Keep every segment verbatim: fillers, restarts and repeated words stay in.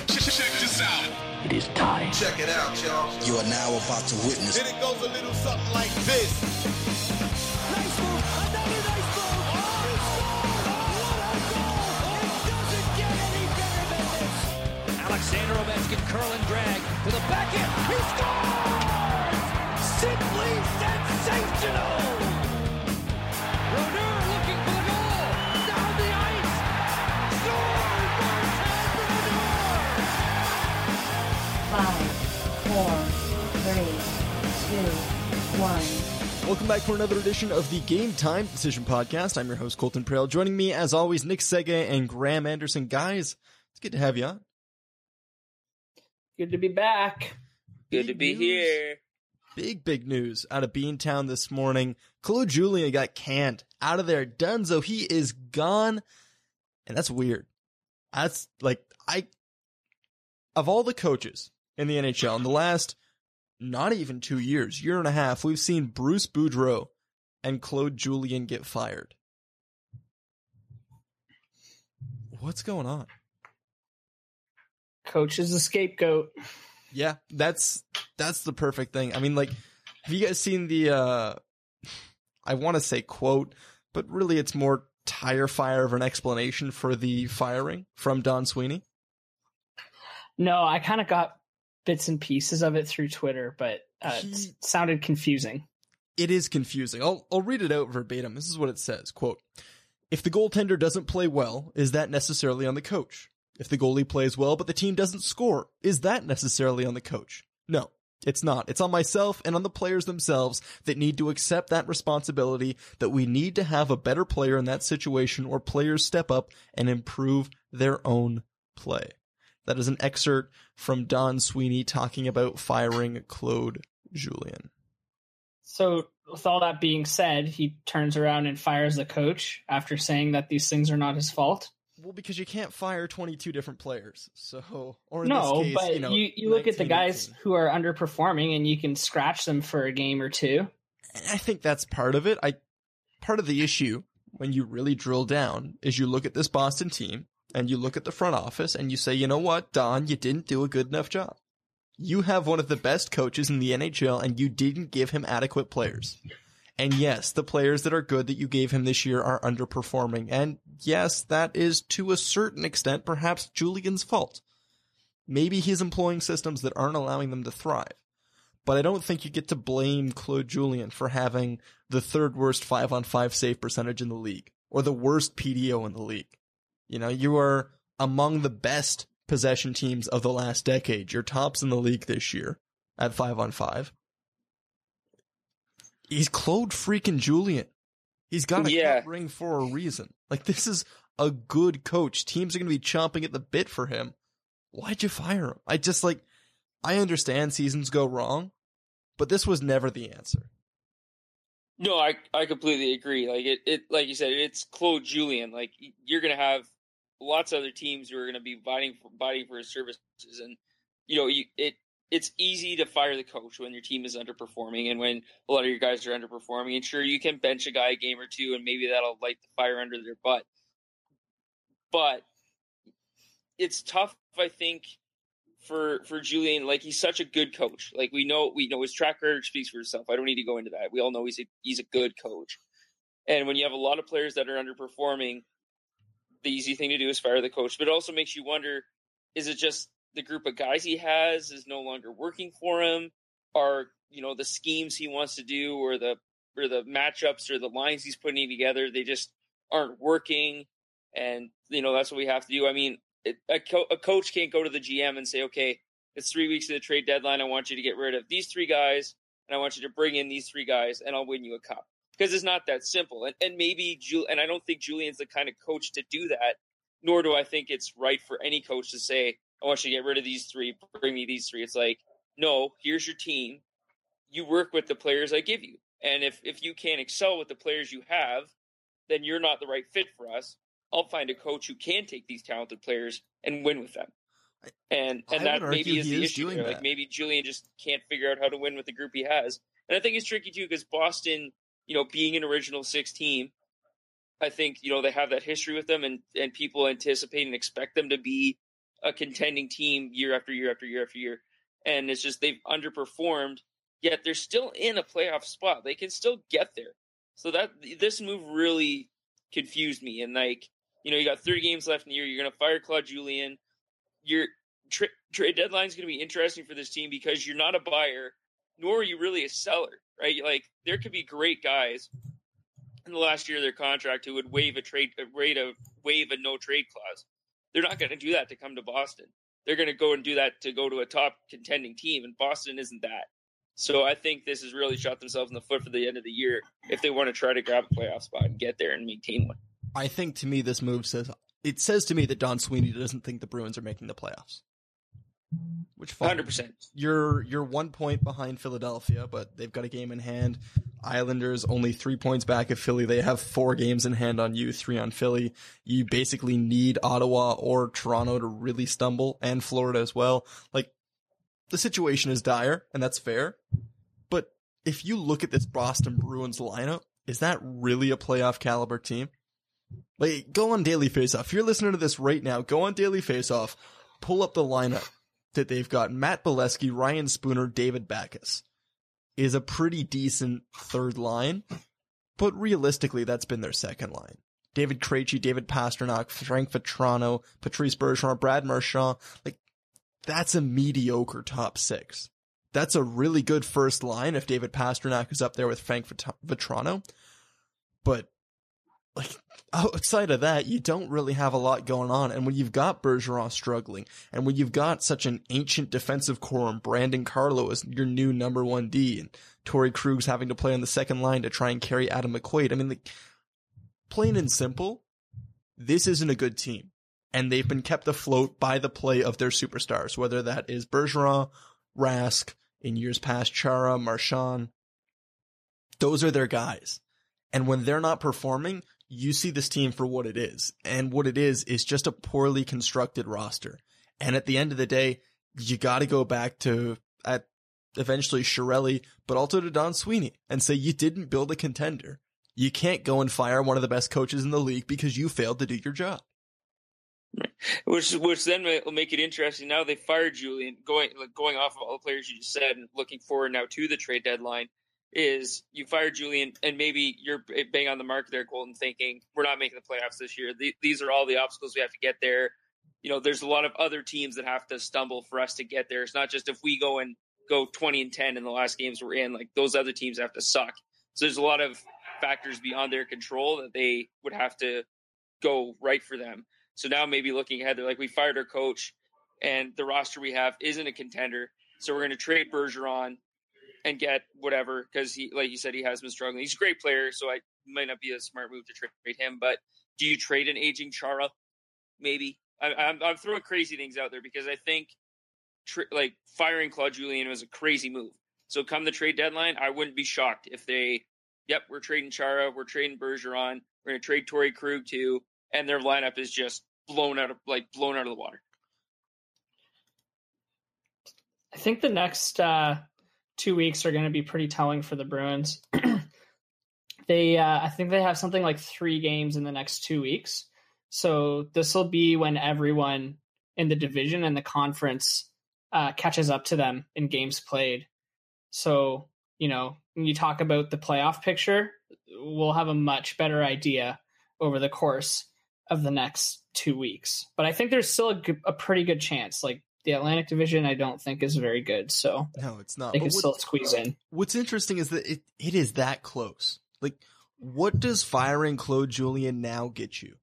Check this out. It is time. Check it out, y'all. You are now about to witness. And it goes a little something like this. Nice move. Another nice move. Oh, he scored. Oh, what a goal. It doesn't get any better than this. Alexander Ovechkin curl and drag to the back end. He scores! Simply sensational. Brodeur looking for the goal. Down the ice. Scored! Martin Brodeur! Five, four, three, two, one. Welcome back for another edition of the Game Time Decision Podcast. I'm your host, Colton Prale. Joining me, as always, Nick Sega and Graham Anderson. Guys, it's good to have you on. Good to be back. Good to be here. Big, big news out of Beantown this morning. Claude Julien got canned. Out of there. Dunzo. He is gone. And that's weird. That's like, I, of all the coaches in the N H L in the last, not even two years, year and a half, we've seen Bruce Boudreau and Claude Julien get fired. What's going on? Coach is the scapegoat. Yeah, that's that's the perfect thing. I mean, like, have you guys seen the, uh, I want to say quote, but really it's more tire fire of an explanation for the firing from Don Sweeney? No, I kind of got bits and pieces of it through Twitter, but uh, He- it sounded confusing. It is confusing. I'll I'll read it out verbatim. This is what it says, quote, "If the goaltender doesn't play well, is that necessarily on the coach? If the goalie plays well but the team doesn't score, is that necessarily on the coach? No, it's not. It's on myself and on the players themselves that need to accept that responsibility, that we need to have a better player in that situation or players step up and improve their own play." That is an excerpt from Don Sweeney talking about firing Claude Julien. So with all that being said, he turns around and fires the coach after saying that these things are not his fault. Well, because you can't fire twenty-two different players. So, or in No, this case, but you know, you, you look at the nineteen, guys eighteen. who are underperforming and you can scratch them for a game or two. And I think that's part of it. I, part of the issue when you really drill down is you look at this Boston team and you look at the front office and you say, you know what, Don, you didn't do a good enough job. You have one of the best coaches in the N H L and you didn't give him adequate players. And yes, the players that are good that you gave him this year are underperforming. And yes, that is to a certain extent perhaps Julian's fault. Maybe he's employing systems that aren't allowing them to thrive. But I don't think you get to blame Claude Julien for having the third worst five on five save percentage in the league or the worst P D O in the league. You know, you are among the best possession teams of the last decade. You're tops in the league this year at five on five. He's Claude freaking Julien. He's got a Yeah. cut ring for a reason. Like, this is a good coach. Teams are going to be chomping at the bit for him. Why'd you fire him? I just, like, I understand seasons go wrong, but this was never the answer. No, I I completely agree. Like it, it like you said, it's Claude Julien. Like you're gonna have lots of other teams who are gonna be fighting for fighting for his services, and you know, you it it's easy to fire the coach when your team is underperforming and when a lot of your guys are underperforming. And sure, you can bench a guy a game or two, and maybe that'll light the fire under their butt. But it's tough, I think, for for Julien. Like, he's such a good coach. Like, we know we know his track record speaks for itself. I don't need to go into that. We all know he's a, he's a good coach. And when you have a lot of players that are underperforming, the easy thing to do is fire the coach. But it also makes you wonder, is it just the group of guys he has is no longer working for him? Are, you know, the schemes he wants to do or the or the matchups or the lines he's putting together, they just aren't working? And, you know, that's what we have to do. I mean, it, a, co- a coach can't go to the G M and say, okay, it's three weeks of the trade deadline. I want you to get rid of these three guys, and I want you to bring in these three guys, and I'll win you a cup. Because it's not that simple. And, and maybe, Jul- and I don't think Julian's the kind of coach to do that, nor do I think it's right for any coach to say, I want you to get rid of these three, bring me these three. It's like, no, here's your team. You work with the players I give you. And if, if you can't excel with the players you have, then you're not the right fit for us. I'll find a coach who can take these talented players and win with them. And and I that would maybe argue is he the is issue doing there. that. Like, maybe Julian just can't figure out how to win with the group he has. And I think it's tricky too, because Boston, you know, being an original six team, I think, you know, they have that history with them, and, and people anticipate and expect them to be a contending team year after year after year after year. And it's just they've underperformed, yet they're still in a playoff spot. They can still get there. So that this move really confused me. And like, you know, you got thirty games left in the year. You're going to fire Claude Julien. Your tra- trade deadline is going to be interesting for this team because you're not a buyer, nor are you really a seller, right? Like, there could be great guys in the last year of their contract who would waive a trade, waive a waive a no trade clause. They're not going to do that to come to Boston. They're going to go and do that to go to a top contending team, and Boston isn't that. So I think this has really shot themselves in the foot for the end of the year if they want to try to grab a playoff spot and get there and maintain one. I think to me this move says it says to me that Don Sweeney doesn't think the Bruins are making the playoffs. Which fine. one hundred percent. You're you're one point behind Philadelphia, but they've got a game in hand. Islanders only three points back of Philly. They have four games in hand on you, three on Philly. You basically need Ottawa or Toronto to really stumble, and Florida as well. Like, the situation is dire, and that's fair. But if you look at this Boston Bruins lineup, is that really a playoff caliber team? Like, go on Daily Faceoff. If you're listening to this right now, go on Daily Faceoff, pull up the lineup that they've got. Matt Bolesky, Ryan Spooner, David Backes is a pretty decent third line, but realistically, that's been their second line. David Krejci, David Pastrnak, Frank Vatrano, Patrice Bergeron, Brad Marchand, like, that's a mediocre top six. That's a really good first line if David Pastrnak is up there with Frank Vatrano, but like, outside of that, you don't really have a lot going on. And when you've got Bergeron struggling, and when you've got such an ancient defensive core, and Brandon Carlo as your new number one D, and Torrey Krug's having to play on the second line to try and carry Adam McQuaid, I mean, like, plain and simple, this isn't a good team. And they've been kept afloat by the play of their superstars, whether that is Bergeron, Rask, in years past, Chara, Marchand. Those are their guys. And when they're not performing, you see this team for what it is. And what it is, is just a poorly constructed roster. And at the end of the day, you gotta go back to, at eventually Chiarelli, but also to Don Sweeney, and say you didn't build a contender. You can't go and fire one of the best coaches in the league because you failed to do your job. Which, which then will make it interesting. Now they fired Julien, going like, going off of all the players you just said, and looking forward now to the trade deadline. Is you fire Julien, and maybe you're bang on the mark there, Colton, thinking we're not making the playoffs this year. The, these are all the obstacles we have to get there. You know, there's a lot of other teams that have to stumble for us to get there. It's not just if we go and go twenty and ten in the last games we're in, like those other teams have to suck. So there's a lot of factors beyond their control that they would have to go right for them. So now maybe looking ahead, they're like, we fired our coach and the roster we have isn't a contender. So we're going to trade Bergeron and get whatever, because he, like you said, he has been struggling. He's a great player, so it might not be a smart move to trade him. But do you trade an aging Chara? Maybe. I, I'm, I'm throwing crazy things out there because I think tra- like firing Claude Julien was a crazy move. So come the trade deadline, I wouldn't be shocked if they, yep, we're trading Chara, we're trading Bergeron, we're going to trade Torrey Krug too, and their lineup is just blown out of like blown out of the water. I think the next uh, two weeks are going to be pretty telling for the Bruins. they, uh, I think they have something like three games in the next two weeks. So this will be when everyone in the division and the conference uh, catches up to them in games played. So, you know, when you talk about the playoff picture, we'll have a much better idea over the course of the next two weeks. But I think there's still a, good, a pretty good chance. Like, the Atlantic Division, I don't think is very good, so no, it's not. They can still squeeze in. What's interesting is that it, it is that close. Like, what does firing Claude Julien now get you?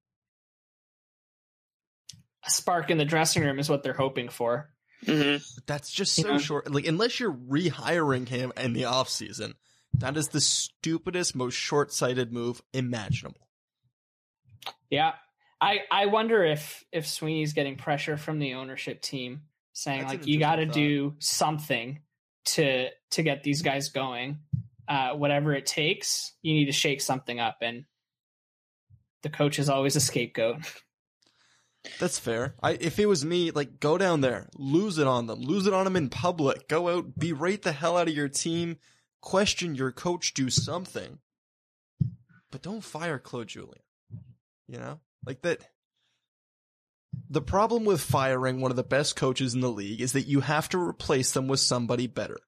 A spark in the dressing room is what they're hoping for. Mm-hmm. That's just so Yeah. short. Like, unless you're rehiring him in the offseason, that is the stupidest, most short-sighted move imaginable. Yeah. I, I wonder if, if Sweeney's getting pressure from the ownership team saying, That's an like, you got to interesting do something to to get these guys going. Uh, whatever it takes, you need to shake something up. And the coach is always a scapegoat. That's fair. I, if it was me, like, go down there, lose it on them, lose it on them in public, go out, berate the hell out of your team, question your coach, do something. But don't fire Claude Julien. You know? Like that. The problem with firing one of the best coaches in the league is that you have to replace them with somebody better.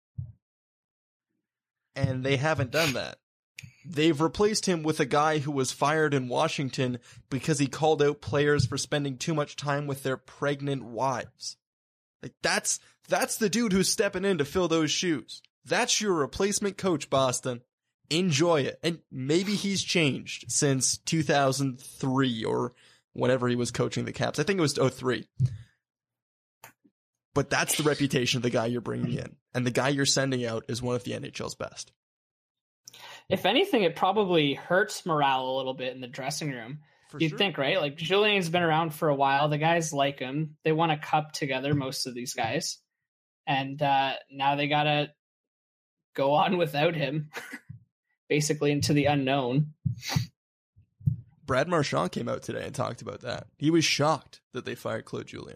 And they haven't done that. They've replaced him with a guy who was fired in Washington because he called out players for spending too much time with their pregnant wives. Like, that's, that's the dude who's stepping in to fill those shoes. That's your replacement coach, Boston. Enjoy it. And maybe he's changed since two thousand three or whenever he was coaching the Caps. I think it was oh three. But that's the reputation of the guy you're bringing in. And the guy you're sending out is one of the N H L's best. If anything, it probably hurts morale a little bit in the dressing room. For You'd sure. think, right? Like, Julian's been around for a while. The guys like him. They won a cup together, most of these guys. And uh, now they got to go on without him, basically into the unknown. Brad Marchand came out today and talked about that. He was shocked that they fired Claude Julien.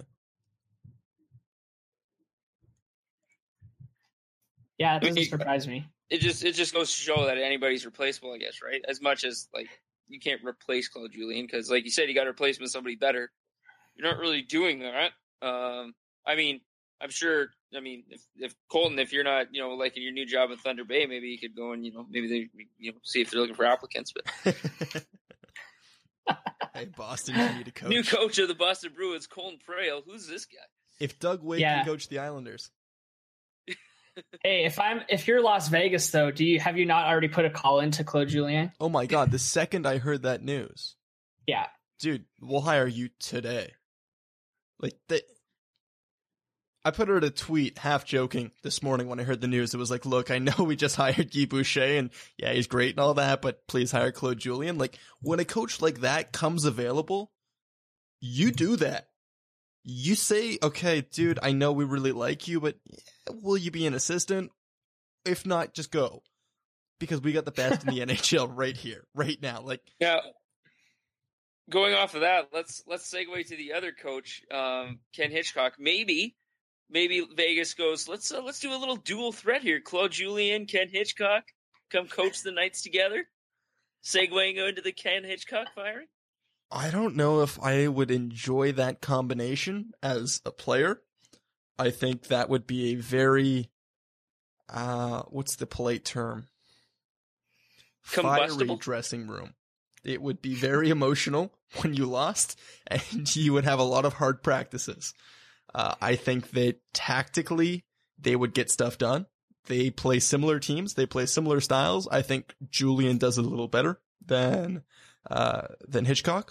Yeah, it doesn't surprise me. It just it just goes to show that anybody's replaceable, I guess, right? As much as, like, you can't replace Claude Julien because, like you said, you got to replace him with somebody better. You're not really doing that. Um, I mean, I'm sure. I mean, if if Colton, if you're not, you know, like in your new job in Thunder Bay, maybe you could go and, you know, maybe they, you know, see if they're looking for applicants. But Hey, Boston, you need a coach. new coach of the Boston Bruins, Colton Frail. Who's this guy? If Doug Wade Yeah. can coach the Islanders. Hey, if I'm if you're Las Vegas though, do you have you not already put a call into Claude Julien? Oh my God, the second I heard that news, Yeah. dude, we'll hire you today. Like, they, I put out a tweet, half joking, this morning when I heard the news. It was like, look, I know we just hired Guy Boucher, and yeah, he's great and all that, but please hire Claude Julien. Like, when a coach like that comes available, you do that. You say, okay, dude, I know we really like you, but will you be an assistant? If not, just go. Because we got the best in the N H L right here, right now. Like, Now, going off of that, let's let's segue to the other coach, um, Ken Hitchcock. Maybe, maybe Vegas goes, let's uh, let's do a little dual threat here. Claude Julien, Ken Hitchcock, come coach the Knights together. Segueing into the Ken Hitchcock firing. I don't know if I would enjoy that combination as a player. I think that would be a very, uh, what's the polite term? Fiery Combustible? dressing room. It would be very emotional when you lost, and you would have a lot of hard practices. Uh, I think that tactically, they would get stuff done. They play similar teams. They play similar styles. I think Julien does it a little better than, uh, than Hitchcock.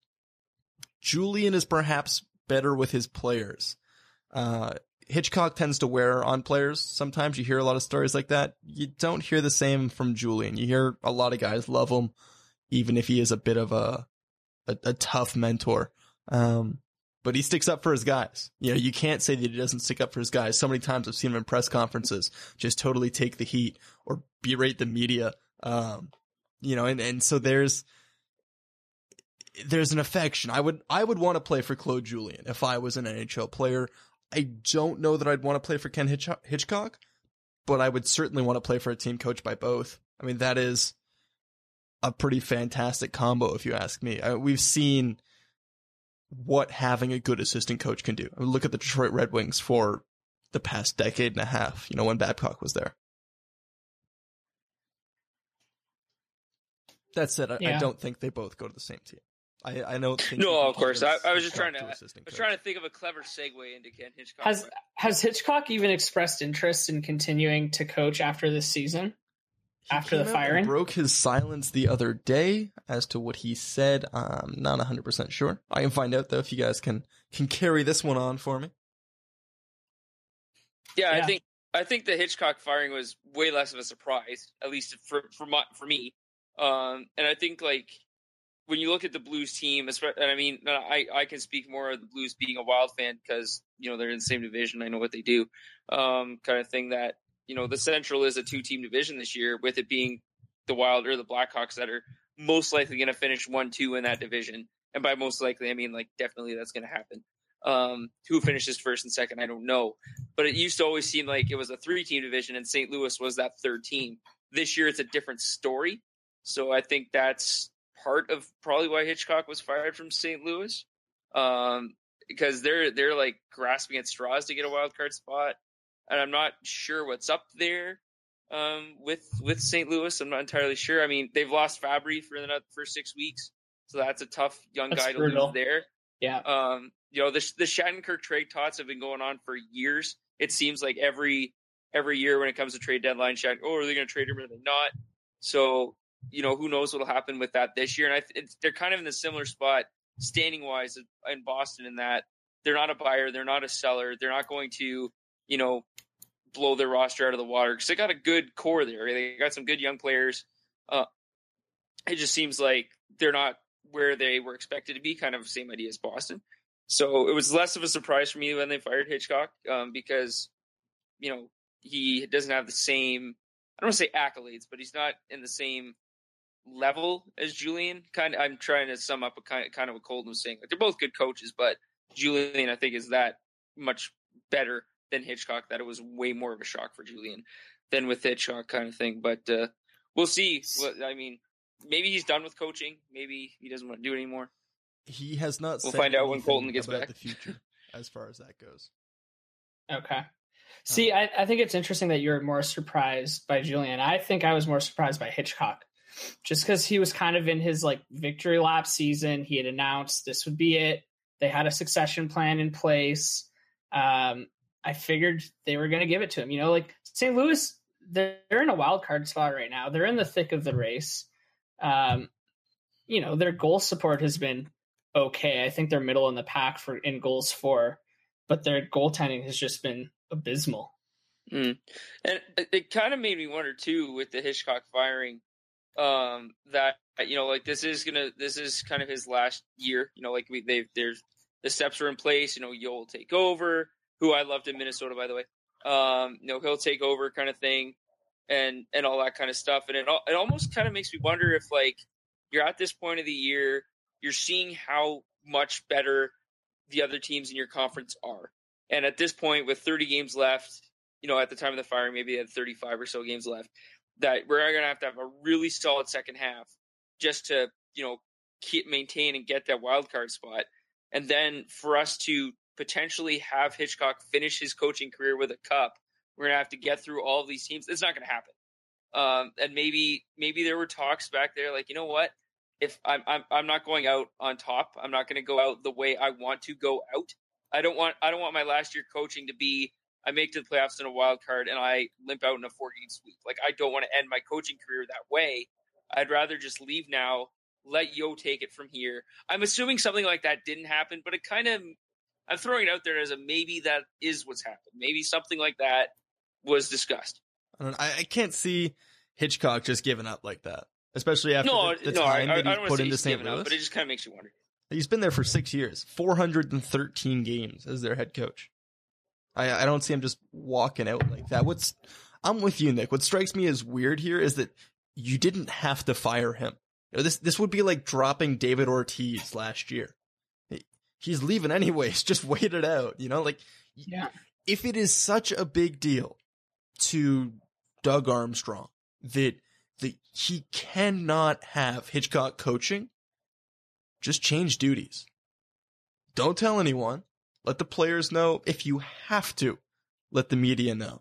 Julien is perhaps better with his players. Uh, Hitchcock tends to wear on players. Sometimes you hear a lot of stories like that. You don't hear the same from Julien. You hear a lot of guys love him, even if he is a bit of a, a, a tough mentor. Um, but he sticks up for his guys. You know, you can't say that he doesn't stick up for his guys. So many times I've seen him in press conferences just totally take the heat or berate the media. Um, you know, and, and so there's, there's an affection. I would, I would want to play for Claude Julien if I was an N H L player. I don't know that I'd want to play for Ken Hitch- Hitchcock, but I would certainly want to play for a team coached by both. I mean, that is a pretty fantastic combo, if you ask me. I, we've seen what having a good assistant coach can do. I mean, look at the Detroit Red Wings for the past decade and a half, you know, when Babcock was there. That said, I, Yeah. I don't think they both go to the same team. I, I don't think. No, you can of course. I, compare I was just trying to. Hitchcock I assistant was coach. trying to think of a clever segue into Ken Hitchcock. Has but- has Hitchcock even expressed interest in continuing to coach after this season? He after the came out and firing? broke his silence the other day as to what he said. I'm not one hundred percent sure. I can find out, though, if you guys can can carry this one on for me. Yeah, Yeah. I think I think the Hitchcock firing was way less of a surprise, at least for for my, for me. Um, and I think like when you look at the Blues team, espe- and I mean, I I can speak more of the Blues being a Wild fan because you know they're in the same division. I know what they do, um, kind of thing. That you know the Central is a two team division this year, with it being the Wild or the Blackhawks that are most likely going to finish one two in that division. And by most likely, I mean like definitely that's going to happen. Um, who finishes first and second, I don't know. But it used to always seem like it was a three-team division, and Saint Louis was that third team. This year, it's a different story. So I think that's part of probably why Hitchcock was fired from Saint Louis. um, because they're they're like grasping at straws to get a wild card spot, and I'm not sure what's up there um, with with Saint Louis. I'm not entirely sure. I mean, they've lost Fabry for the first six weeks, so that's a tough young That's guy to brutal. lose there. Yeah. Um, you know, the the Shattenkirk trade talks have been going on for years. It seems like every every year when it comes to trade deadline, Shattenkirk, oh, are they going to trade him or are they not? So, you know, who knows what'll happen with that this year? And I th- it's, they're kind of in a similar spot standing wise in Boston in that they're not a buyer, they're not a seller, they're not going to, you know, blow their roster out of the water because they got a good core there. They got some good young players. Uh, it just seems like they're not where they were expected to be, kind of the same idea as Boston. So it was less of a surprise for me when they fired Hitchcock um, because, you know, he doesn't have the same, I don't want to say accolades, but he's not in the same level as Julian. Kind of, I'm trying to sum up a kind of, kind of a cold was saying like they're both good coaches, but Julian I think is that much better than Hitchcock that it was way more of a shock for Julian than with Hitchcock kind of thing. But uh, we'll see. What, I mean, maybe he's done with coaching. Maybe he doesn't want to do it anymore. He has not. We'll said find out when anything Colton gets about back. the future, as far as that goes. Okay. See, I, I think it's interesting that you're more surprised by Julian. I think I was more surprised by Hitchcock, just because he was kind of in his like victory lap season. He had announced this would be it. They had a succession plan in place. Um, I figured they were going to give it to him. You know, like Saint Louis, they're, they're in a wild card spot right now. They're in the thick of the race. Um, you know, their goal support has been okay. I think they're middle in the pack for in goals for, but their goaltending has just been abysmal. Mm. And it, it kind of made me wonder too with the Hitchcock firing um, that, you know, like this is going to, this is kind of his last year, you know, like we, they've, there's the steps are in place, you know, Yo will take over, who I loved in Minnesota, by the way. Um, you know, he'll take over kind of thing and, and all that kind of stuff. And it, it almost kind of makes me wonder if like you're at this point of the year, you're seeing how much better the other teams in your conference are. And at this point with thirty games left, you know, at the time of the firing, maybe they had thirty-five or so games left, that we're going to have to have a really solid second half just to, you know, keep maintain and get that wild card spot. And then for us to potentially have Hitchcock finish his coaching career with a cup, we're going to have to get through all of these teams. It's not going to happen. Um, and maybe, maybe there were talks back there, like, you know what, if I'm, I'm, I'm not going out on top, I'm not going to go out the way I want to go out. I don't want, I don't want my last year coaching to be, I make to the playoffs in a wild card and I limp out in a four game sweep. Like, I don't want to end my coaching career that way. I'd rather just leave now, let Yo take it from here. I'm assuming something like that didn't happen, but it kind of, I'm throwing it out there as a maybe that is what's happened. Maybe something like that was discussed. I don't. I, I can't see Hitchcock just giving up like that, especially after No, the, the no, I, time I, that I he's don't want put to say into he's Saint giving up, Louis. but it just kind of makes you wonder. He's been there for six years, four hundred thirteen games as their head coach. I, I don't see him just walking out like that. What's I'm with you, Nick. What strikes me as weird here is that you didn't have to fire him. You know, this this would be like dropping David Ortiz last year. He's leaving anyways. Just wait it out. You know, like Yeah. if it is such a big deal to Doug Armstrong that that he cannot have Hitchcock coaching, just change duties. Don't tell anyone. Let the players know. If you have to, let the media know.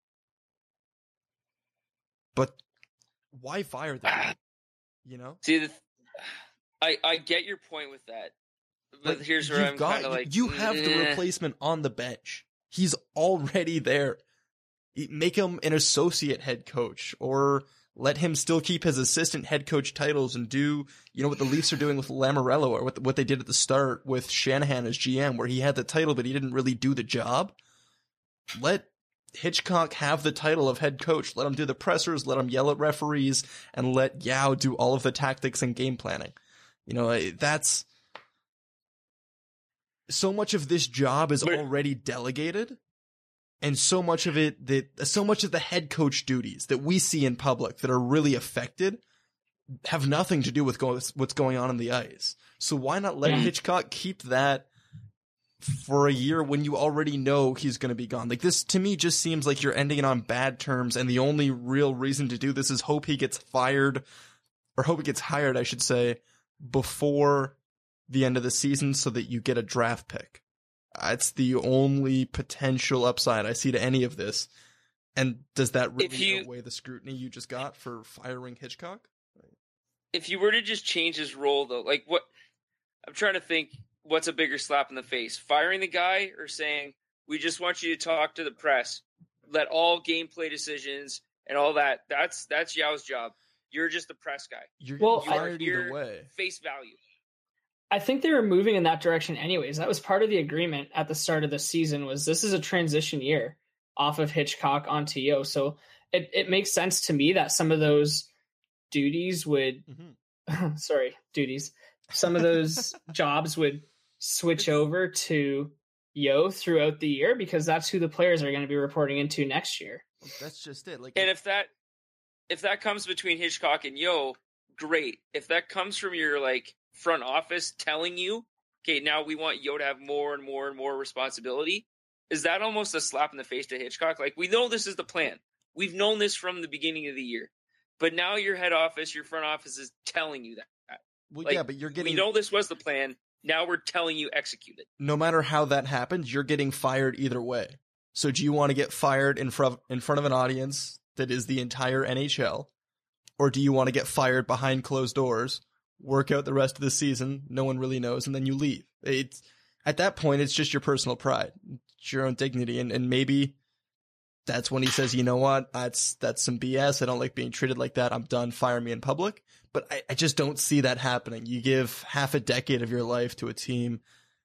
But why fire them? You know? See, the, I I get your point with that, but Like, here's where you've I'm got- kind of like, you have the eh. replacement on the bench. He's already there. Make him an associate head coach, or let him still keep his assistant head coach titles and do, you know, what the Leafs are doing with Lamoriello, or what what they did at the start with Shanahan as G M, where he had the title but he didn't really do the job. Let Hitchcock have the title of head coach. Let him do the pressers, let him yell at referees, and let Yao do all of the tactics and game planning. You know, that's so much of this job is But- already delegated, and so much of it that so much of the head coach duties that we see in public that are really affected have nothing to do with go- what's going on on the ice. So why not let Yeah. Hitchcock keep that for a year when you already know he's going to be gone? Like, this to me just seems like you're ending it on bad terms, and the only real reason to do this is hope he gets fired, or hope he gets hired, I should say, before the end of the season so that you get a draft pick. That's the only potential upside I see to any of this. And does that really you, outweigh the scrutiny you just got for firing Hitchcock? If you were to just change his role, though, like what I'm trying to think, what's a bigger slap in the face? Firing the guy or saying, we just want you to talk to the press, let all gameplay decisions and all that. That's that's Yao's job. You're just the press guy. You're well, you fired here, either way. Face value. I think they were moving in that direction anyways. That was part of the agreement at the start of the season was this is a transition year off of Hitchcock onto Yeo. So it, it makes sense to me that some of those duties would, mm-hmm. sorry, duties, some of those jobs would switch over to Yeo throughout the year because that's who the players are going to be reporting into next year. That's just it. Like, and if that, if that comes between Hitchcock and Yeo, great. If that comes from your like front office telling you, okay, now we want Yeo to have more and more and more responsibility, is that almost a slap in the face to Hitchcock? Like, we know this is the plan. We've known this from the beginning of the year. But now your head office, your front office is telling you that. Well, like, yeah, but you're getting... We know this was the plan. Now we're telling you execute it. No matter how that happens, you're getting fired either way. So do you want to get fired in front in front of an audience that is the entire N H L? Or do you want to get fired behind closed doors, work out the rest of the season, no one really knows, and then you leave? It's, at that point, it's just your personal pride. It's your own dignity. And, and maybe that's when he says, you know what, that's that's some B S. I don't like being treated like that. I'm done. Fire me in public. But I, I just don't see that happening. You give half a decade of your life to a team.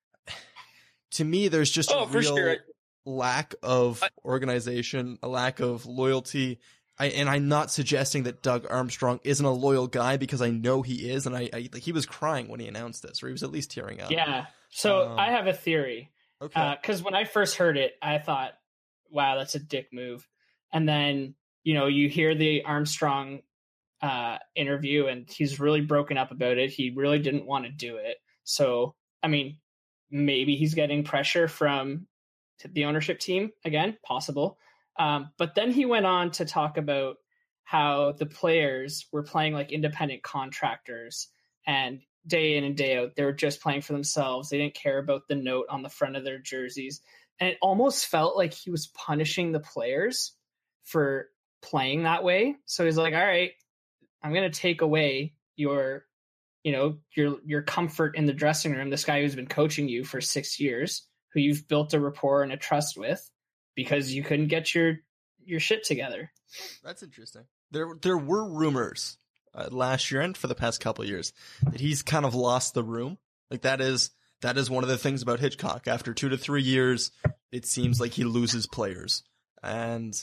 To me, there's just oh, a real sure. lack of organization, a lack of loyalty. I, and I'm not suggesting that Doug Armstrong isn't a loyal guy because I know he is. And I, I he was crying when he announced this, or he was at least tearing up. Yeah. So um, I have a theory. Okay. Because uh, when I first heard it, I thought, wow, that's a dick move. And then, you know, you hear the Armstrong uh, interview and he's really broken up about it. He really didn't want to do it. So, I mean, maybe he's getting pressure from the ownership team again, possible. Um, but then he went on to talk about how the players were playing like independent contractors and day in and day out, they were just playing for themselves. They didn't care about the note on the front of their jerseys. And it almost felt like he was punishing the players for playing that way. So he's like, all right, I'm going to take away your, you know, your, your comfort in the dressing room. This guy who's been coaching you for six years, who you've built a rapport and a trust with because you couldn't get your, your shit together. That's interesting. There, there were rumors uh, last year and for the past couple of years that he's kind of lost the room. Like that is, that is one of the things about Hitchcock. After two to three years, it seems like he loses players. And,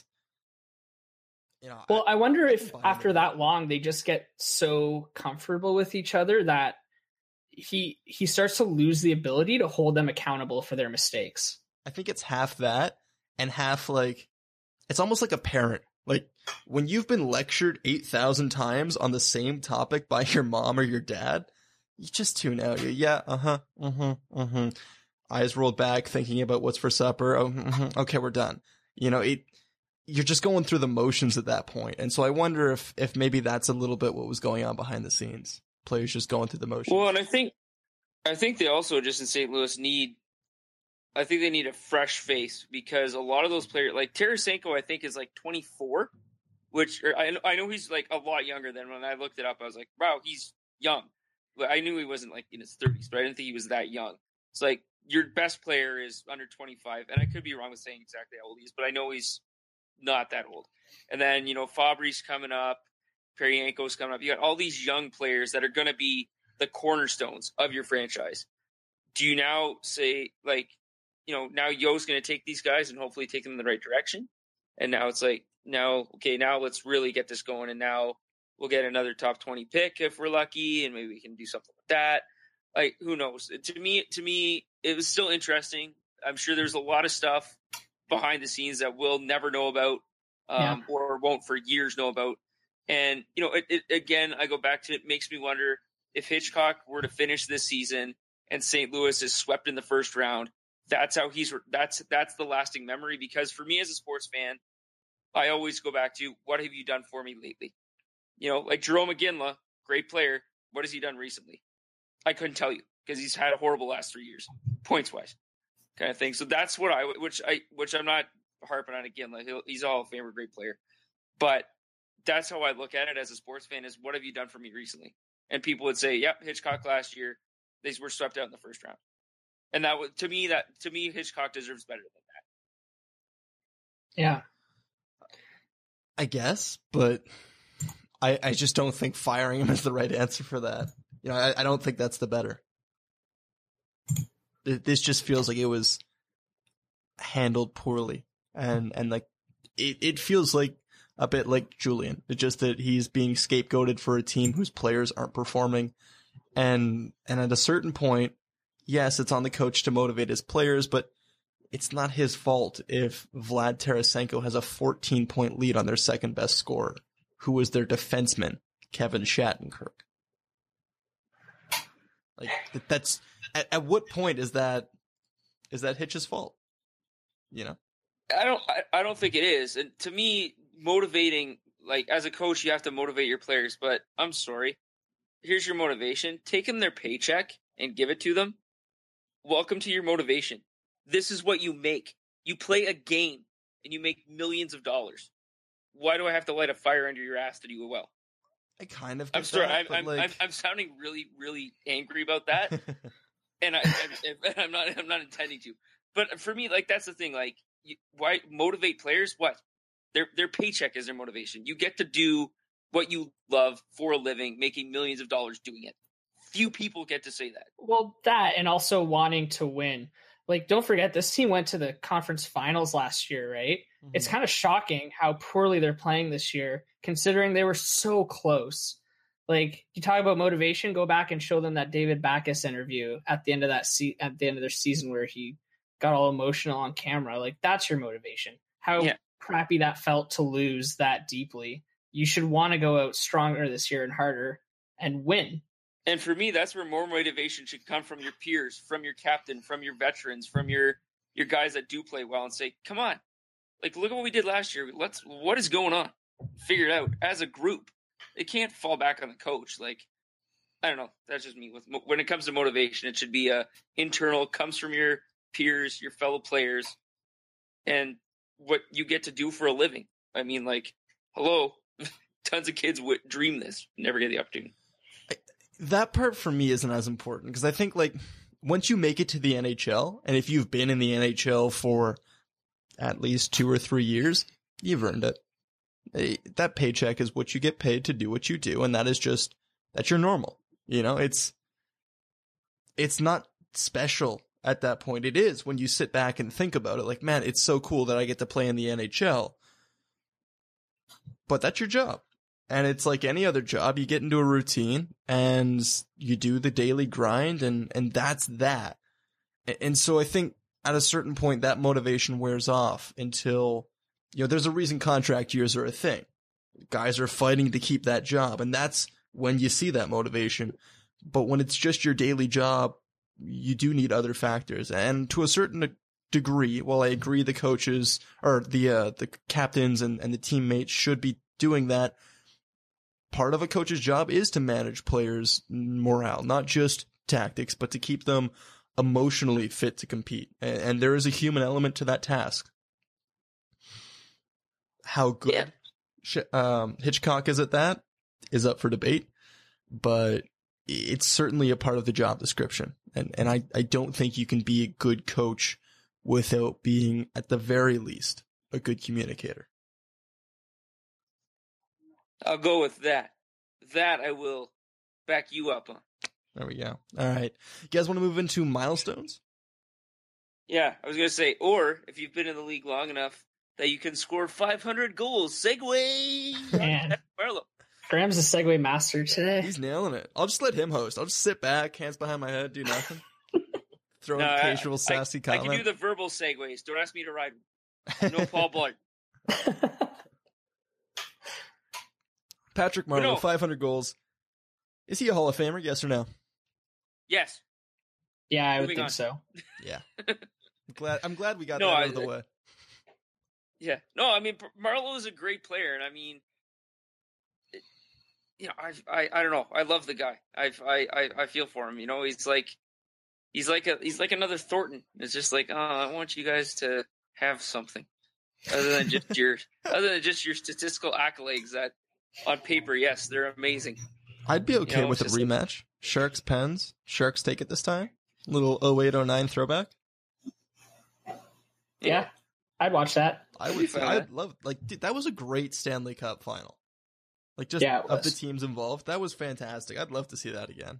you know, well, I, I wonder I if after that long, they just get so comfortable with each other that he, he starts to lose the ability to hold them accountable for their mistakes. I think it's half that and half like, it's almost like a parent. Like when you've been lectured eight thousand times on the same topic by your mom or your dad, you just tune out. You're, yeah, uh-huh, uh-huh, uh-huh. Eyes rolled back, thinking about what's for supper. Oh, uh-huh. Okay, we're done. You know, it, you're just going through the motions at that point. And so I wonder if, if maybe that's a little bit what was going on behind the scenes. Players just going through the motions. Well, and I think, I think they also just in Saint Louis need, I think they need a fresh face because a lot of those players, like Tarasenko, I think is like twenty-four, which or I, I know he's like a lot younger than when I looked it up. I was like, wow, he's young. But I knew he wasn't like in his thirties, but I didn't think he was that young. It's like your best player is under twenty-five, and I could be wrong with saying exactly how old he is, but I know he's not that old. And then, you know, Fabry's coming up, Peryanko's coming up. You got all these young players that are going to be the cornerstones of your franchise. Do you now say, like, you know, now Yo's going to take these guys and hopefully take them in the right direction? And now it's like, now, okay, now let's really get this going, and now we'll get another top twenty pick if we're lucky, and maybe we can do something with that. Like, who knows? To me, to me, it was still interesting. I'm sure there's a lot of stuff behind the scenes that we'll never know about, um, yeah. or won't for years know about. And, you know, it, it, again, I go back to it makes me wonder if Hitchcock were to finish this season and Saint Louis is swept in the first round. That's how he's, that's, that's the lasting memory. Because for me as a sports fan, I always go back to, what have you done for me lately? You know, like Jarome Iginla, great player. What has he done recently? I couldn't tell you. because he's had a horrible last three years, points wise, kind of thing. So that's what I, which I, which I'm not harping on again. Like he'll, he's all favorite great player, but that's how I look at it as a sports fan: is what have you done for me recently? And people would say, "Yep, Hitchcock last year, they were swept out in the first round," and that was to me that to me Hitchcock deserves better than that. Yeah, I guess, but I, I just don't think firing him is the right answer for that. You know, I, I don't think that's the better. This just feels like it was handled poorly, and and like it, it feels like a bit like Julian. It's just that he's being scapegoated for a team whose players aren't performing, and and at a certain point, yes, it's on the coach to motivate his players, but it's not his fault if Vlad Tarasenko has a fourteen point lead on their second best scorer, who was their defenseman, Kevin Shattenkirk. Like that's at, at what point is that is that Hitch's fault? You know, I don't. I, I don't think it is. And to me, motivating, like as a coach, you have to motivate your players. But I'm sorry. Here's your motivation. Take them their paycheck and give it to them. Welcome to your motivation. This is what you make. You play a game and you make millions of dollars. Why do I have to light a fire under your ass to do it well? I kind of. I'm sorry. that, I'm, I'm, like... I'm I'm sounding really really angry about that, and I I'm, I'm not I'm not intending to. But for me, like that's the thing. Like, you, why motivate players? What their their paycheck is their motivation. You get to do what you love for a living, making millions of dollars doing it. Few people get to say that. Well, that and also wanting to win. Like, don't forget, this team went to the conference finals last year, right? Mm-hmm. It's kind of shocking how poorly they're playing this year, considering they were so close. Like, you talk about motivation, go back and show them that David Backes interview at the end of that se- at the end of their season where he got all emotional on camera. Like, that's your motivation. How yeah. crappy that felt to lose that deeply. You should want to go out stronger this year and harder and win. And for me, that's where more motivation should come from your peers, from your captain, from your veterans, from your your guys that do play well, and say, "Come on, like look at what we did last year. Let's what is going on? Figure it out as a group." It can't fall back on the coach. Like I don't know. That's just me. With when it comes to motivation, it should be a internal, comes from your peers, your fellow players, and what you get to do for a living. I mean, like, hello, tons of kids would dream this, never get the opportunity. That part for me isn't as important because I think like once you make it to the N H L, and if you've been in the N H L for at least two or three years, you've earned it. That paycheck is what you get paid to do what you do, and that is just that's your normal. You know, it's it's not special at that point. It is when you sit back and think about it. Like, man, it's so cool that I get to play in the N H L, but that's your job. And it's like any other job, you get into a routine and you do the daily grind and, and that's that. And so I think at a certain point that motivation wears off until, you know, there's a reason contract years are a thing. Guys are fighting to keep that job and that's when you see that motivation. But when it's just your daily job, you do need other factors. And to a certain degree, while I agree the coaches or the, uh, the captains and, and the teammates should be doing that, part of a coach's job is to manage players' morale, not just tactics, but to keep them emotionally fit to compete. And, and there is a human element to that task. How good yeah. um, Hitchcock is at that is up for debate, but it's certainly a part of the job description. And, and I, I don't think you can be a good coach without being, at the very least, a good communicator. I'll go with that. That I will back you up on. There we go. All right. You guys want to move into milestones? Yeah, I was going to say, or if you've been in the league long enough that you can score five hundred goals. Segue! Man. Marlo. Graham's a segue master today. He's nailing it. I'll just let him host. I'll just sit back, hands behind my head, do nothing. Throw no, an occasional I, sassy I, comment. I can do the verbal segues. Don't ask me to ride. No Paul Blart. Patrick Marleau, no. five hundred goals. Is he a Hall of Famer, yes or no? Yes. Yeah, I Moving would think on. so. Yeah. I'm glad, I'm glad we got no, that out I, of the way. Yeah. No, I mean, Marleau is a great player, and I mean, it, you know, I, I, I don't know. I love the guy. I, I, I feel for him. You know, he's like, he's like a he's like another Thornton. It's just like, oh, I want you guys to have something other than just your other than just your statistical accolades that on paper, yes, they're amazing. I'd be okay You know, with a it's just rematch. Sharks Pens. Sharks take it this time. Little oh eight oh nine throwback. Yeah, I'd watch that. I I'd be would. fine with I'd that. love. Like, dude, that was a great Stanley Cup final. Like, just Yeah, it of the was. teams involved, that was fantastic. I'd love to see that again.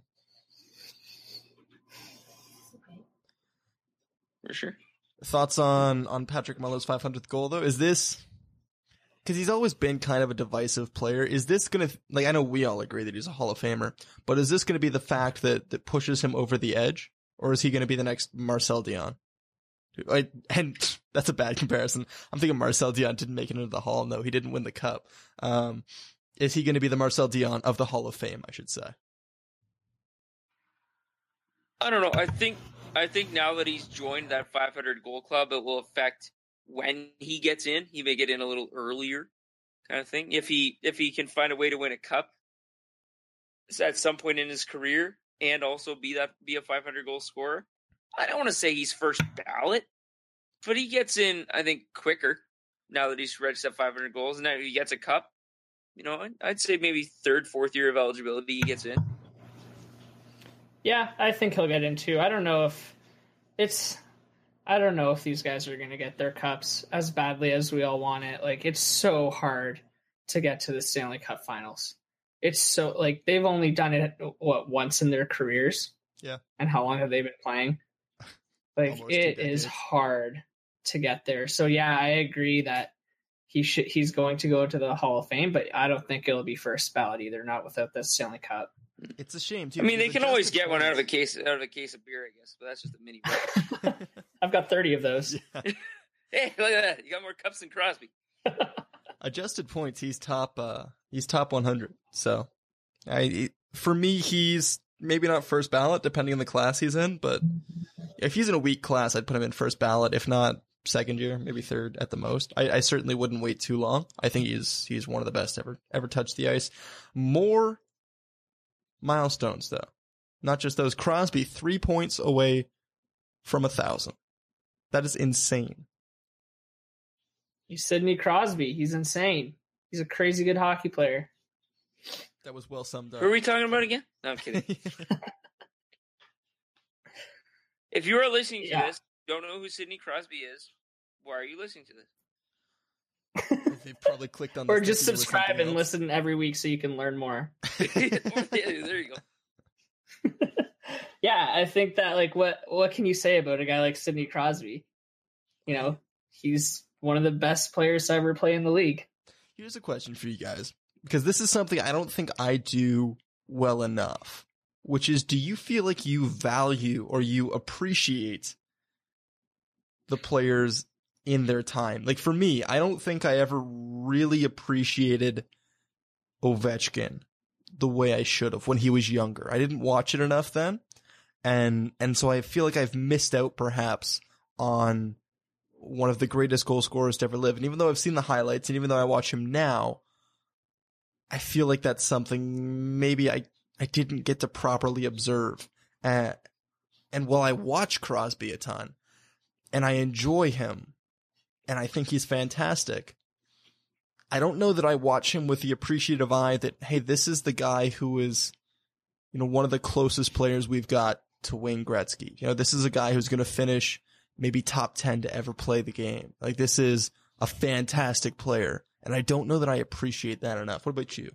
For sure. Thoughts on on Patrick Marleau's five hundredth goal though? Is this because he's always been kind of a divisive player? Is this gonna like? I know we all agree that he's a Hall of Famer, but is this gonna be the fact that that pushes him over the edge, or is he gonna be the next Marcel Dion? I, and that's a bad comparison. I'm thinking Marcel Dion didn't make it into the Hall. No, he didn't win the Cup. Um, is he going to be the Marcel Dion of the Hall of Fame? I should say. I don't know. I think I think now that he's joined that five hundred goal club, it will affect when he gets in. He may get in a little earlier, kind of thing. If he if he can find a way to win a cup at some point in his career, and also be that be a five hundred goal scorer. I don't want to say he's first ballot, but he gets in, I think, quicker now that he's registered at five hundred goals, and now he gets a cup. You know, I'd say maybe third, fourth year of eligibility, he gets in. Yeah, I think he'll get in too. I don't know if it's. I don't know if these guys are going to get their cups as badly as we all want it. Like, it's so hard to get to the Stanley Cup Finals. It's so like they've only done it what once in their careers. Yeah. And how long have they been playing? Like, Almost two it is decades. hard to get there. So yeah, I agree that he should he's going to go to the Hall of Fame, but I don't think it'll be first ballot either, not without the Stanley Cup. It's a shame too. I mean, they because can always adjusted get one out of a points- case out of a case of beer, I guess, but that's just a mini. I've got thirty of those. Hey, look at that! You got more cups than Crosby. Adjusted points, he's top. Uh, he's top one hundred. So, I for me, he's maybe not first ballot, depending on the class he's in. But if he's in a weak class, I'd put him in first ballot. If not, second year, maybe third at the most. I, I certainly wouldn't wait too long. I think he's he's one of the best ever ever touched the ice. More milestones though, not just those. Crosby three points away from a thousand. That is insane. He's Sidney Crosby. He's insane. He's a crazy good hockey player. That was well summed up. Who are we talking about again? No, I'm kidding. If you are listening to Yeah. this, don't know who Sidney Crosby is, why are you listening to this? They probably clicked on. Or this just thinking it was subscribe something and else. listen every week so you can learn more. Yeah, there you go. Yeah, I think that like what what can you say about a guy like Sidney Crosby? You know, he's one of the best players to ever play in the league. Here's a question for you guys, because this is something I don't think I do well enough, which is, do you feel like you value or you appreciate the players in their time? Like for me, I don't think I ever really appreciated Ovechkin the way I should have when he was younger. I didn't watch it enough then. And, and so I feel like I've missed out perhaps on one of the greatest goal scorers to ever live. And even though I've seen the highlights and even though I watch him now, I feel like that's something maybe I, I didn't get to properly observe. Uh, and while I watch Crosby a ton and I enjoy him and I think he's fantastic, I don't know that I watch him with the appreciative eye that, hey, this is the guy who is, you know, one of the closest players we've got to Wayne Gretzky. You know, this is a guy who's going to finish maybe top ten to ever play the game. Like, this is a fantastic player. And I don't know that I appreciate that enough. What about you?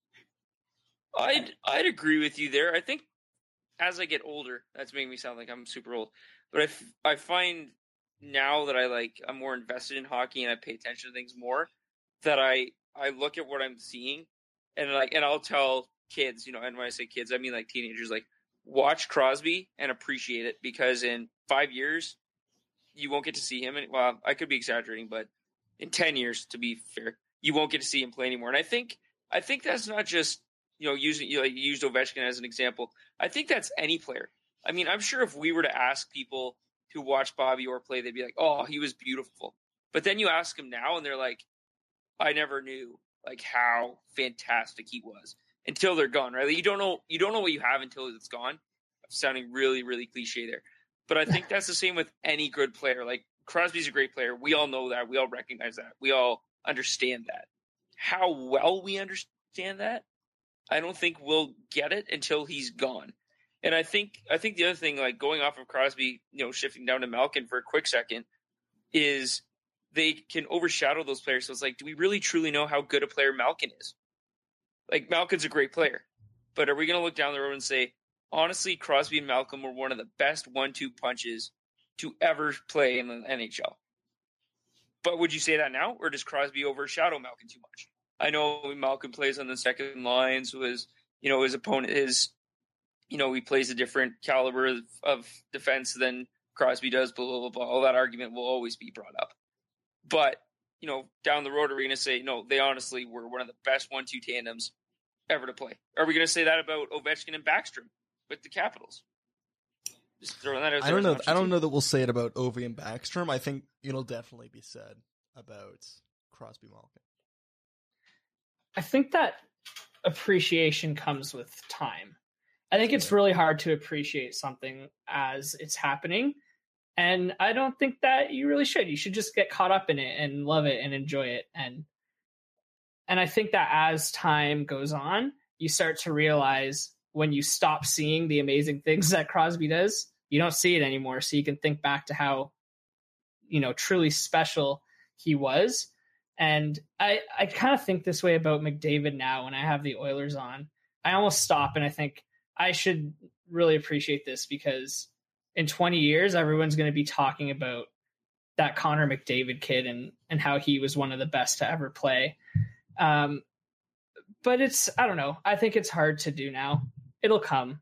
I'd I'd agree with you there. I think as I get older, that's making me sound like I'm super old. But I, f- I find now that I like I'm more invested in hockey and I pay attention to things more, that I I look at what I'm seeing and like and I'll tell kids, you know, and when I say kids, I mean like teenagers, like watch Crosby and appreciate it, because in five years you won't get to see him. And well, I could be exaggerating, but in ten years, to be fair, you won't get to see him play anymore. And I think I think that's not just, you know, using you, know, you used Ovechkin as an example. I think that's any player. I mean, I'm sure if we were to ask people who watch Bobby Orr play, they'd be like, "Oh, he was beautiful." But then you ask them now, and they're like, "I never knew like how fantastic he was until they're gone." Right? Like, you don't know you don't know what you have until it's gone. sounding really, really cliche there. But I think that's the same with any good player. Like, Crosby's a great player. We all know that. We all recognize that. We all understand that. How well we understand that, I don't think we'll get it until he's gone. And I think I think the other thing, like going off of Crosby, you know, shifting down to Malkin for a quick second, is they can overshadow those players. So it's like, do we really truly know how good a player Malkin is? Like, Malkin's a great player. But are we going to look down the road and say, honestly, Crosby and Malkin were one of the best one two punches to ever play in the N H L? But would you say that now, or does Crosby overshadow Malkin too much? I know Malkin plays on the second line, so his, you know, his opponent is, you know, he plays a different caliber of, of defense than Crosby does, blah, blah, blah, blah. All that argument will always be brought up. But, you know, down the road, are we going to say, no, they honestly were one of the best one two tandems ever to play? Are we going to say that about Ovechkin and Backstrom with the Capitals? Just throwing that out there. I don't know. I don't know that we'll say it about Ovi and Backstrom. I think it'll definitely be said about Crosby Malkin. I think that appreciation comes with time. I think it's really hard to appreciate something as it's happening. And I don't think that you really should. You should just get caught up in it and love it and enjoy it. And and I think that as time goes on, you start to realize when you stop seeing the amazing things that Crosby does, you don't see it anymore. So you can think back to how, you know, truly special he was. And I, I kind of think this way about McDavid now when I have the Oilers on. I almost stop and I think I should really appreciate this, because in twenty years, everyone's going to be talking about that Connor McDavid kid and, and how he was one of the best to ever play. Um, but it's, I don't know. I think it's hard to do now. It'll come.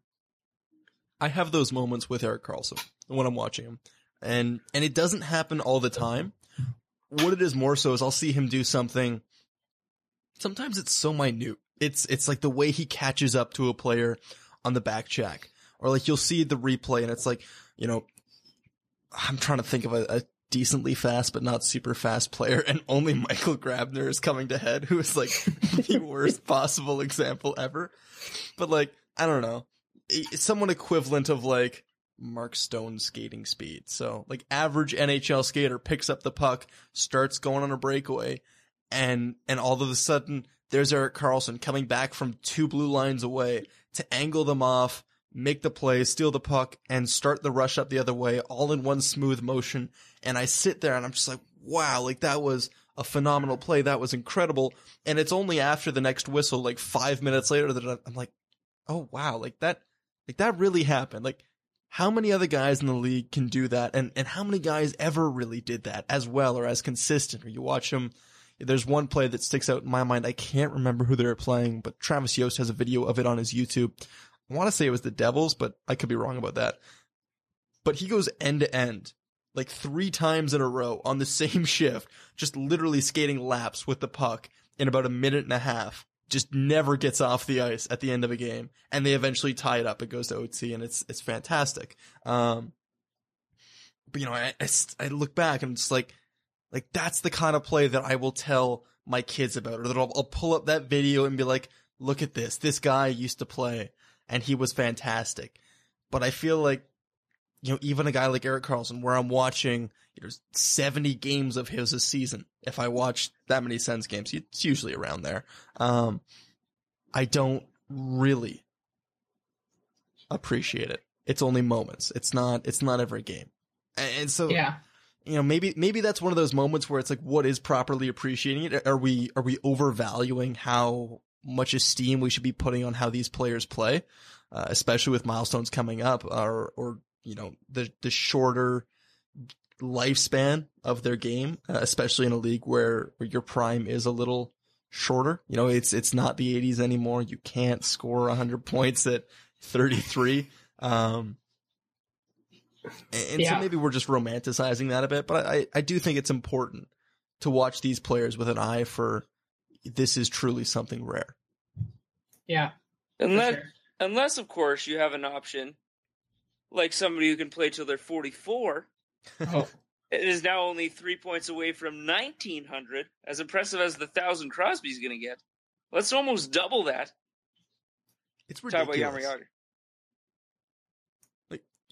I have those moments with Erik Karlsson when I'm watching him, and, and it doesn't happen all the time. What it is more so is I'll see him do something. Sometimes it's so minute. It's, it's like the way he catches up to a player on the back check, or like you'll see the replay and it's like, you know, I'm trying to think of a, a decently fast but not super fast player, and only Michael Grabner is coming to head, who is like the worst possible example ever. But like, I don't know, it's someone equivalent of like Mark Stone's skating speed. So like average N H L skater picks up the puck, starts going on a breakaway, and and all of a sudden there's Erik Karlsson coming back from two blue lines away to angle them off, make the play, steal the puck, and start the rush up the other way, all in one smooth motion. And I sit there and I'm just like, wow, like that was a phenomenal play. That was incredible. And it's only after the next whistle, like five minutes later, that I'm like, oh wow, like that, like that really happened. Like, how many other guys in the league can do that? And, and how many guys ever really did that as well, or as consistent? Or you watch them. There's one play that sticks out in my mind. I can't remember who they were playing, but Travis Yost has a video of it on his YouTube. I want to say it was the Devils, but I could be wrong about that. But he goes end to end, like three times in a row on the same shift, just literally skating laps with the puck in about a minute and a half. Just never gets off the ice at the end of a game, and they eventually tie it up. It goes to O T, and it's it's fantastic. Um, but you know, I, I, I look back and it's like, like that's the kind of play that I will tell my kids about, or that I'll, I'll pull up that video and be like, look at this. This guy used to play, and he was fantastic. But I feel like, you know, even a guy like Erik Karlsson, where I'm watching, you know, seventy games of his a season. If I watch that many Sens games, it's usually around there. Um, I don't really appreciate it. It's only moments. It's not, it's not every game. And, and so, yeah. You know, maybe, maybe that's one of those moments where it's like, what is properly appreciating it? Are we, are we overvaluing how much esteem we should be putting on how these players play? Uh, especially with milestones coming up, or, or, you know, the, the shorter lifespan of their game, uh, especially in a league where, where your prime is a little shorter. You know, it's, it's not the eighties anymore. You can't score a hundred points at thirty-three. Um, and yeah. so maybe we're just romanticizing that a bit, but I, I do think it's important to watch these players with an eye for, this is truly something rare. Yeah. Unless, sure. unless of course you have an option like somebody who can play till they're forty-four. Oh. It is now only three points away from nineteen hundred, as impressive as the thousand Crosby's going to get. Let's almost double that. It's ridiculous. Talk about Jaromir Jagr.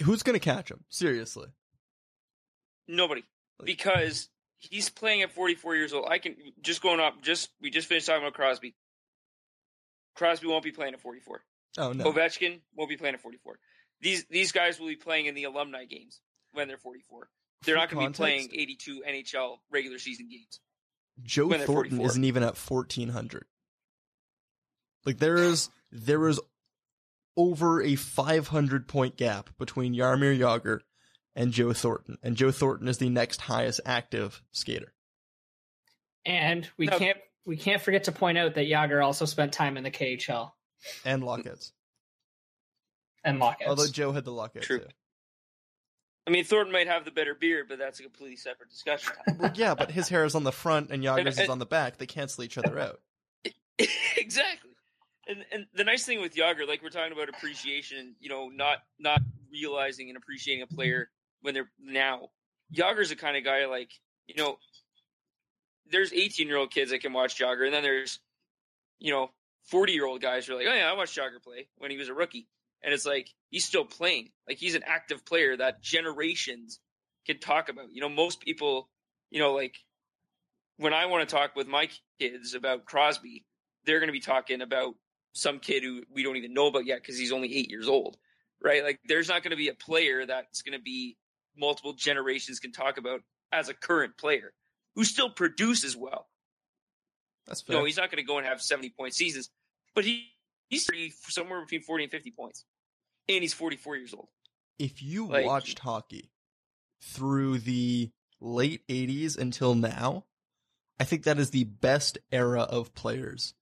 Who's going to catch him? Seriously. Nobody. Because he's playing at forty-four years old. I can just going up. Just we just finished talking about Crosby. Crosby won't be playing at forty-four. Oh no. Ovechkin won't be playing at forty-four. These these guys will be playing in the alumni games when they're forty-four. They're not going to be playing eighty-two N H L regular season games. Joe when they're Thornton forty-four. isn't even at fourteen hundred. Like there is there is over a five hundred point gap between Jaromir Jagr and Joe Thornton, and Joe Thornton is the next highest active skater. And we No. can't we can't forget to point out that Yager also spent time in the K H L And lockouts. and lockouts. Although Joe had the lockout True. too. I mean, Thornton might have the better beard, but that's a completely separate discussion. Well, yeah, but his hair is on the front and Jagr's And- is on the back. They cancel each other out. Exactly. And and the nice thing with Yager, like we're talking about appreciation, you know, not not realizing and appreciating a player when they're now. Yager's the kind of guy like, you know, there's eighteen-year-old kids that can watch Yager, and then there's, you know, forty-year-old guys who are like, oh yeah, I watched Yager play when he was a rookie. And it's like, he's still playing. Like, he's an active player that generations can talk about. You know, most people, you know, like, when I want to talk with my kids about Crosby, they're going to be talking about some kid who we don't even know about yet because he's only eight years old, right? Like, there's not going to be a player that's going to be multiple generations can talk about as a current player who still produces well. That's fair. No, he's not going to go and have seventy-point seasons, but he he's somewhere between forty and fifty points, and he's forty-four years old. If you Like- watched hockey through the late eighties until now, I think that is the best era of players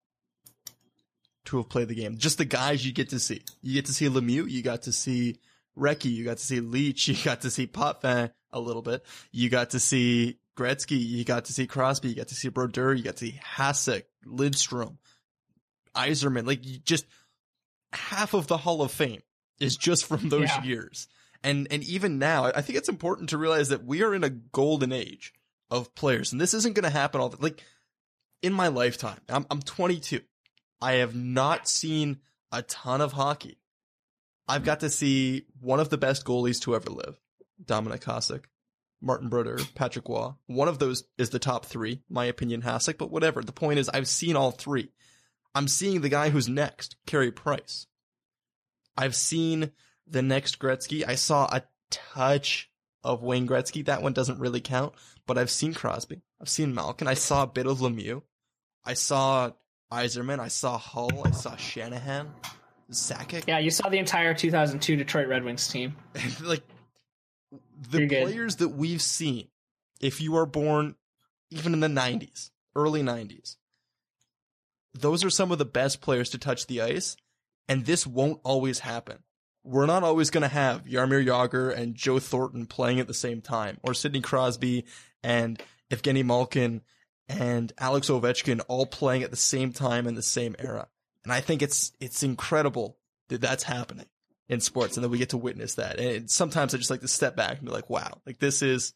to have played the game. Just the guys you get to see. You get to see Lemieux, you got to see Recchi, you got to see Leach, you got to see Potvin a little bit, you got to see Gretzky, you got to see Crosby, you got to see Brodeur, you got to see Hasek, Lidstrom, Yzerman. Like, you just half of the Hall of Fame is just from those Yeah. years. And and even now, I think it's important to realize that we are in a golden age of players, and this isn't going to happen all the like in my lifetime. I'm I'm twenty-two. I have not seen a ton of hockey. I've got to see one of the best goalies to ever live, Dominik Hasek, Martin Brodeur, Patrick Waugh. One of those is the top three, my opinion, Hasek, but whatever. The point is, I've seen all three. I'm seeing the guy who's next, Carey Price. I've seen the next Gretzky. I saw a touch of Wayne Gretzky. That one doesn't really count, but I've seen Crosby. I've seen Malkin. I saw a bit of Lemieux. I saw Yzerman. I saw Hull. I saw Shanahan. Sakic. Yeah, you saw the entire two thousand two Detroit Red Wings team. Like, the You're good. players that we've seen, if you are born even in the nineties, early nineties, those are some of the best players to touch the ice, and this won't always happen. We're not always going to have Jaromir Jagr and Joe Thornton playing at the same time, or Sidney Crosby and Evgeny Malkin and Alex Ovechkin all playing at the same time in the same era. And I think it's it's incredible that that's happening in sports and that we get to witness that. And sometimes I just like to step back and be like, wow, like this is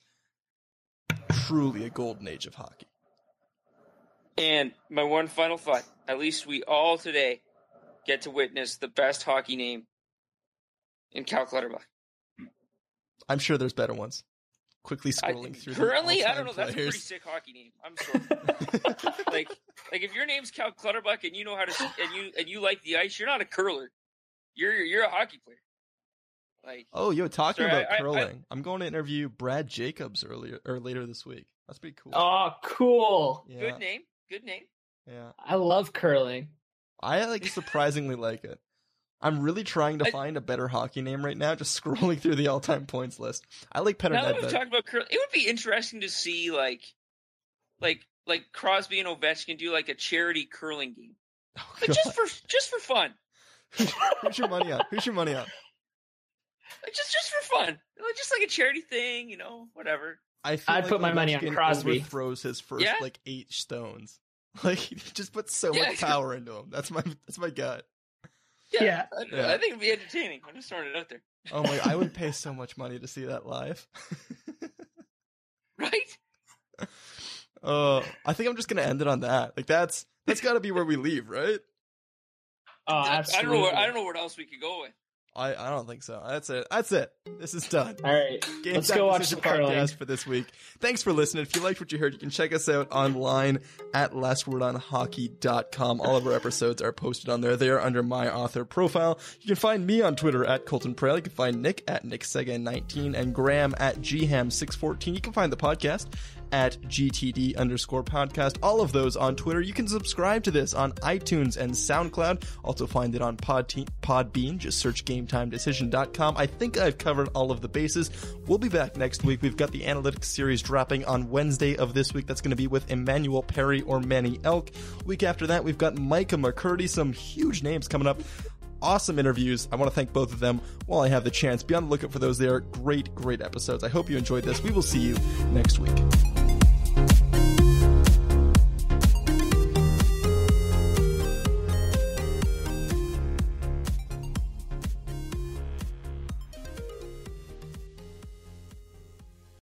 truly a golden age of hockey. And my one final thought, at least we all today get to witness the best hockey name in Cal Clutterbuck. I'm sure there's better ones. Quickly I, scrolling through currently, the I don't know. That's a pretty players. sick hockey name. I'm sorry. like, like if your name's Cal Clutterbuck and you know how to and you and you like the ice, you're not a curler. You're you're a hockey player. Like, Oh, yo, talking Sorry, about I- I- curling, I, am going to interview Brad Jacobs earlier or later this week. That's pretty cool. Oh, cool. yeah, good name, good name. yeah. I love curling. I like surprisingly like it. I'm really trying to I- find a better hockey name right now. Just scrolling through the all-time points list. I like Petr Now that we've Nedved. talked about curling, it would be interesting to see like, like, like Crosby and Ovechkin do like a charity curling game, Oh, like God. just for just for fun, Who's your money on? Who's your money on? like just just for fun, like, just like a charity thing, you know, whatever. I feel I'd like put my money on Ovechkin Crosby. overthrows his first Yeah? like eight stones. Like he just puts so Yeah. much power into him. That's my that's my gut. Yeah, Yeah. I, Yeah. I think it'd be entertaining. I'm just throwing it out there, Oh my! I would pay so much money to see that live. right? Uh, I think I'm just gonna end it on that. Like that's that's got to be where we leave, right? Oh, I, I absolutely. don't know. Where, I don't know what else we could go with. I, I don't think so. That's it. That's it. This is done. All right, Game let's Time go watch Decision some curling. podcast for this week. Thanks for listening. If you liked what you heard, you can check us out online at last word on hockey dot com. All of our episodes are posted on there. They are under my author profile. You can find me on Twitter at Colton Prale. You can find Nick at Nick Sega nineteen and Graham at G Ham six fourteen. You can find the podcast at G T D underscore podcast. All of those on Twitter. You can subscribe to this on iTunes and SoundCloud. Also find it on Pod Podbean. Just search game time decision dot com. I think I've covered all of the bases. We'll be back next week. We've got the analytics series dropping on Wednesday of this week. That's going to be with Emmanuel Perry or Manny Elk. Week after that, we've got Micah McCurdy. Some huge names coming up. Awesome interviews. I want to thank both of them while I have the chance. Be on the lookout for those. They are great, great episodes. I hope you enjoyed this. We will see you next week.